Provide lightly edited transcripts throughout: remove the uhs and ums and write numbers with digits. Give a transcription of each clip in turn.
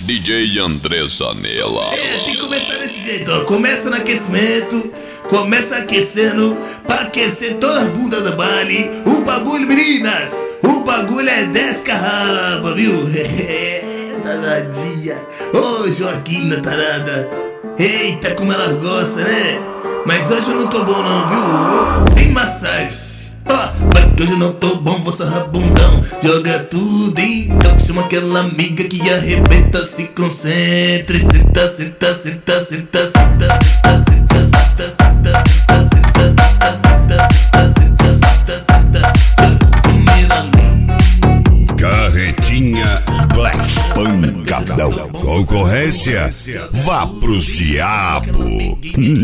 DJ André Zanella. Tem que começar desse jeito, ó. Começa no aquecimento, começa aquecendo, pra aquecer toda a bunda da baile. O bagulho, meninas, o bagulho é 10 carraba, viu? Danadinha. Ô, Joaquina tarada. Eita, como ela gosta, né? Mas hoje eu não tô bom não, viu? Sem massagem. Vai que hoje eu não tô bom, vou sarrar bundão. Joga tudo então, chama aquela amiga que arrebenta. Se concentre, senta, senta, senta, senta, senta, senta, senta, senta, senta, senta, senta, senta, senta, senta. Carretinha Black Pancadão. Concorrência? Vá pro diabo.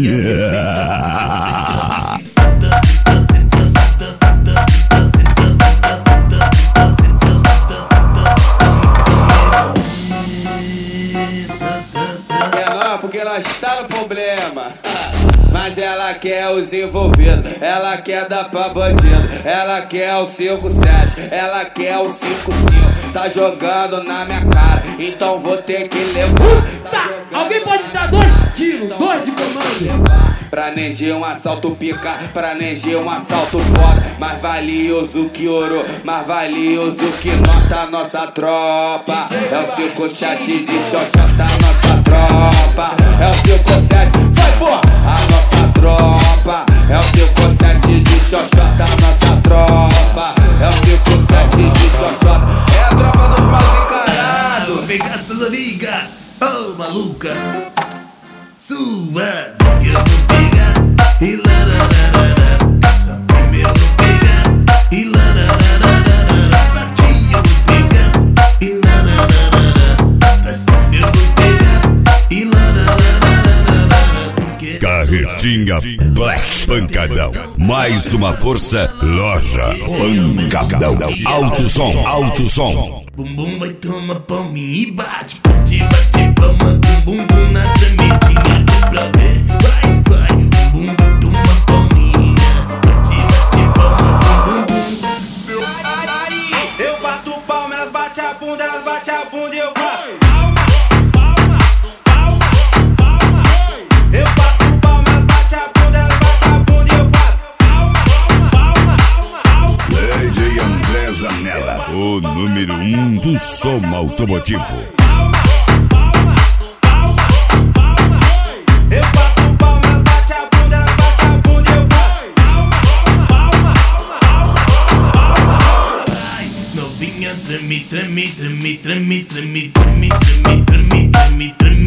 Porque ela está no problema, mas ela quer os envolvidos, ela quer dar pra bandido, ela quer o 5-7, ela quer o 5-5. Tá jogando na minha cara, então vou ter que levar. Alguém pode dar 2 tiros, 2 de comando. Pra Neger um assalto pica, pra Neger um assalto foda. Mais valioso que ouro, mais valioso que nota, nossa tropa. É o 5-7 de xoxota, nossa tropa. É o 5-7, vai pô, a nossa tropa. É o 5-7 de xoxota, nossa tropa. É o 5-7 de xoxota, é a tropa dos mal encarados. Vou pegar suas amigas, ô maluca. Sua que eu vou pegar e larararara. Só primeiro eu vou pegar e larararara. Pra ti eu vou pegar e larararara. Pra sempre eu vou pegar e larararara. Carretinha Black Pancadão. Mais uma força, loja Pancadão. Alto som, alto som. Bumbum vai tomar palminha e bate, bate, bate palma com bumbum na tremidinha. Dá pra ver, vai, vai. Bumbum vai tomar palminha, bate, bate palma com bumbum. Eu bato palma, elas bate a bunda, elas bate a bunda e eu bato. Eu bato palma, elas bate a bunda, elas bate a bunda e eu bato. DJ André Zanella, o número 1 do som automotivo. Eu bato palma, elas bate a bunda, elas bate a bunda e eu bato. Ai, novinha, treme, treme, treme, treme, treme, treme, treme, treme, treme, treme.